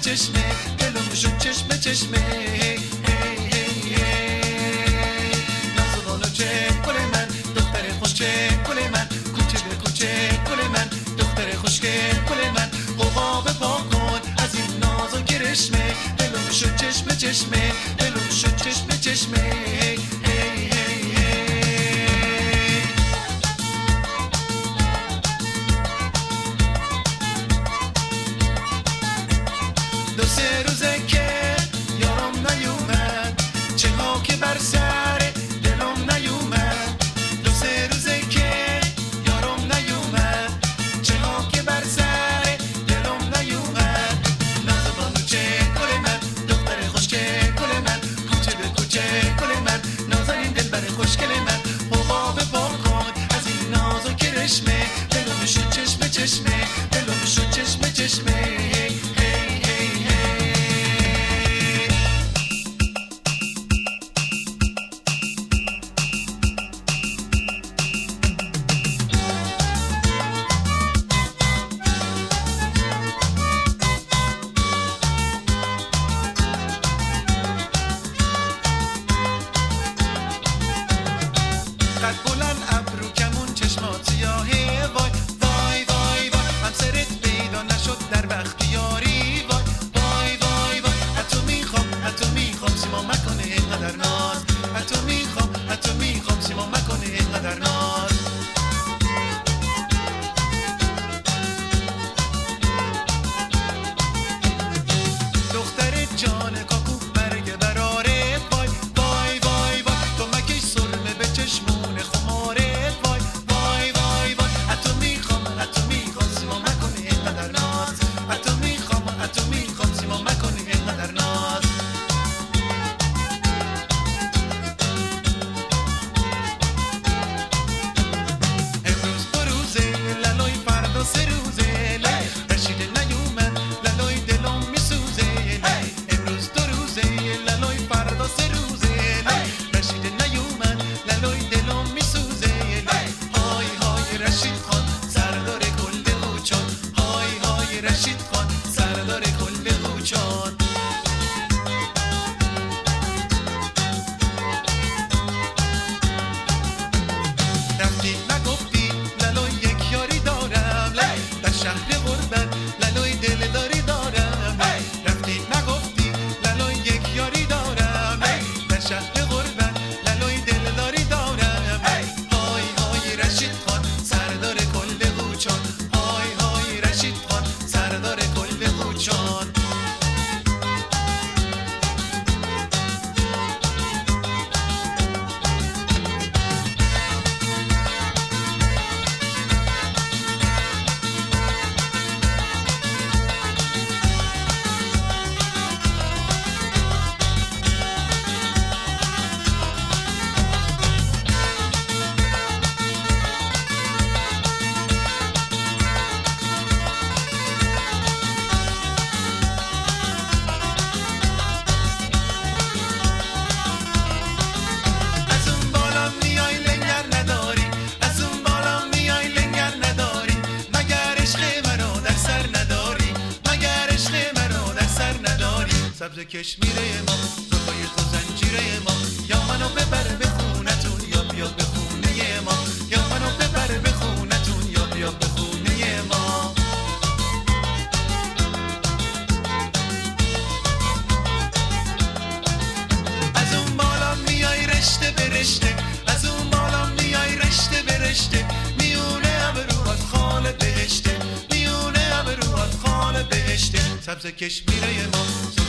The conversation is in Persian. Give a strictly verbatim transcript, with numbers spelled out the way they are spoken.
چشمه دلم شد چشمه چشمه هی هی هی هی نازوانو چه گل من دختر خوشگل گل من کوچه به کوچه گل من دختر خوشگل گل من قوقا به پا کن از این ناز و کرشمه دلم شد چشمه چشمه دلم شد چشمه چشمه هی هی هی هی دو سه روزه که یارم نیومد چه ها که بر سر دلم نیومد دو سه روزه که یارم نیومد چه ها که بر سر دلم نیومد نازوانو چه گل من دختر خوشگل گل من کوچه به کوچه گل من نازنین دلبر خوشگل من حقا به پا کن از این ناز و کرشمه دلم شد چشمه چشمه دلم شد چشمه چشمه هی هی هی هی قد بلند ابرو کمون چشمات سیاهه وای وای وای وای همسرت پیدا نشد در وقت یاری وای وای وای وای حتی میخوام حتی میخوام سیما مکنه اینقدر ناز حتی میخوام حتی میخوام سیما مکنه اینقدر ناز دختر جان کاکو برگ براره وای وای وای وای تو مکش سرمه به چشمون خماره وای وای وای وای حتی میخوام حتی میخوام سیما مکنه اینقدر ناز حتی میخوام حتی میخوام سیما مکنه اینقدر ناز امروز دو روزه لالای فردا سه روزه لای رشید نیومد لالای دلم میسوزه لای امروز دو روزه لالای فردا سه روزه لای رشید نیومد لالای دلم میسوزه لای های های رشید خان سردار کل قوچان های های رشید خان سردار کل قوچان رفتی نگفتی لالای یک یاری دارم لای در شهر غربت لالای دل داری دارم لای رفتی نگفتی لالای یک یاری دارم لای در شهر غربت لالای دل داری دارم لای های های رشید خان سردار کل قوچان های های رشید خان سردار کل قوچان از اون بالا میای لنگر نداری از اون بالا میای لنگر نداری مگر عشق منو در سر نداری مگر عشق منو در سر نداری سبز کشمیره ما زلفای تو زنجیره ما یا منو ببر به خونتون یا بیا به خونه ما یا منو ببر به خونتون یا بیا به خونه ما از اون بالا میای رشته به رشته از اون بالا میای رشته به رشته میونه ابروات خال بهشته میونه ابروات خال بهشته سبز کشمیره ما